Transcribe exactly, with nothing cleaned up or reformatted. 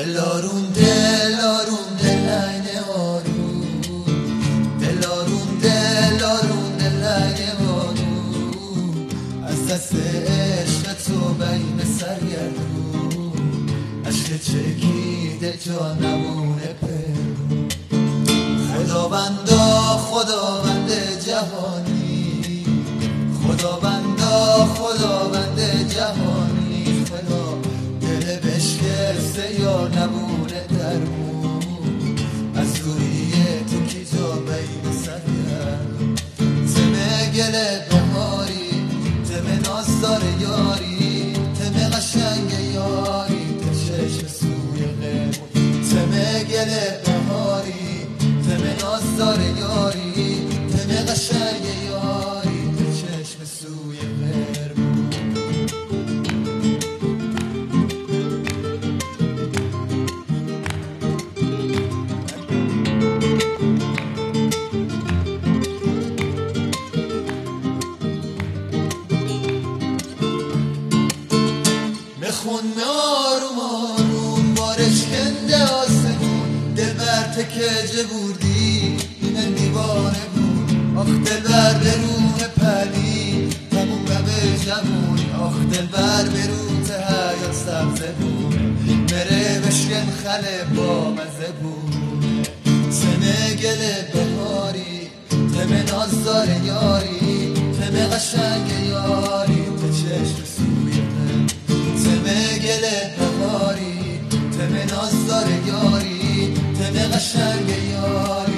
دلارون دلارون دلینه آرون دلارون دلارون دلینه آرون از دست عشق تو بین سرگردون عشق چکیده جا نمونه پرون خداوندا خداوند جهانی خداوندا خداوند جهانی خدا دل بشکسته یا نمونه درمون از دوریه تو کی جا بین سرگردون تمه گله بهاری تمه نازدار یاری تمه قشنگ یاری تا چشم سوی قرمون تمه گله بهاری تمه نازدار یاری تمه قشنگ یاری تا چشم سوی قرمون خون آروم آروم بارش کنده آسمون دل بر تکجه بودی این دیوانه بود آخ دل بر برون پلی تموم به جمون آخ دل بر برون تهیان سبزه بود مره بشکن خله با مزه بود سنه گله بهاری تمه نازدار یاری تمه قشنگ یاری تا چشم سوی تمه گله بهاری تمه نازدار یاری تمه قشنگ یاری